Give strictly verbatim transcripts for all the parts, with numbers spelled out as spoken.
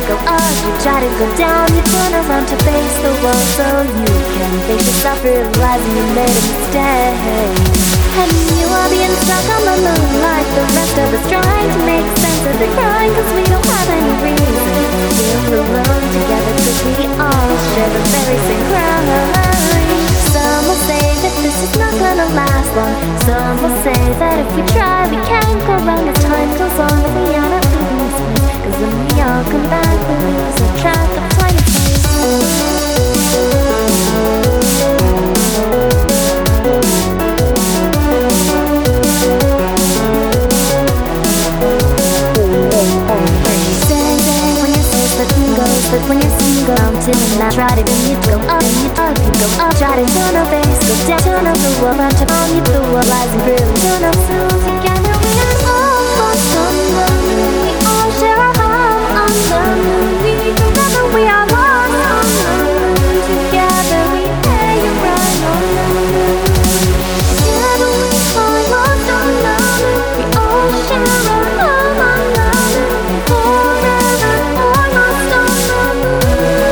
go up, you try to go down, you turn around to face the world so you can face yourself, realizing you made a mistake. And you are being stuck on the moon like the rest of us, trying to make sense of the crying, cause we don't have any reason. We're alone together cause we all share the very same crying. Some will say that this is not gonna last long. Some will say that if we try we can't go wrong as time goes on. But we are not leaving this place, cause when we all come back we lose our track of time and space. But when you're single, mountain and I try to be you go up and you up, you go up. Try to turn our face, go down, turn up the world, run to on you the world, lies and through. Turn up soon together, we are all lost on the moon. We all share our home on the moon. We remember we are lost on the moon. Together we lay a ride on the moon. Together we are lost on the moon. We all share our home on the moon. Forever or lost on the moon.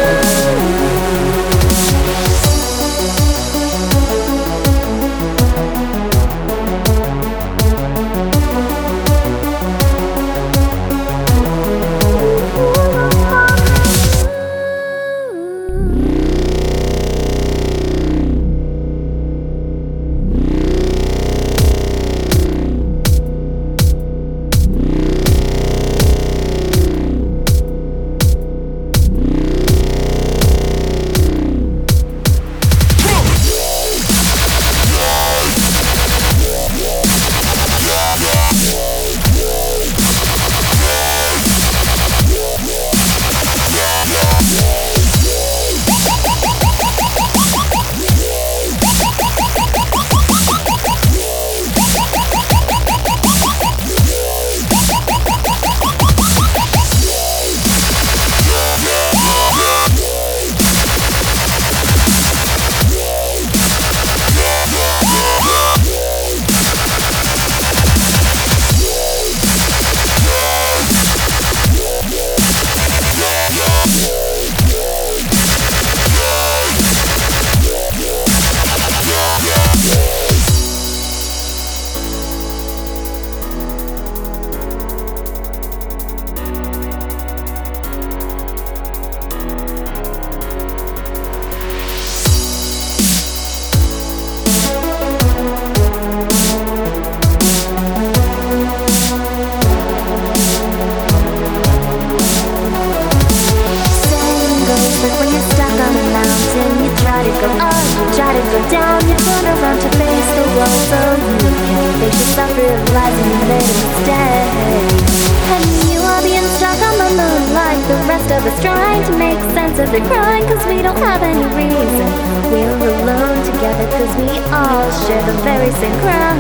Go up, you try to go down, you turn around to face the world so you can face yourself, realizing you made a mistake. And you are being stuck on the moon like the rest of us, trying to make sense of the crying, cause we don't have any reason. We're alone together cause we all share the very same crying.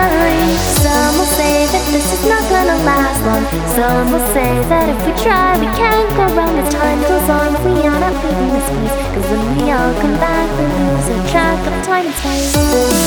Some will say that this is not gonna last long. Some will say that if we try we can't go wrong as time goes on. But we are not leaving this place, cause when we all come back we lose our track of time and space.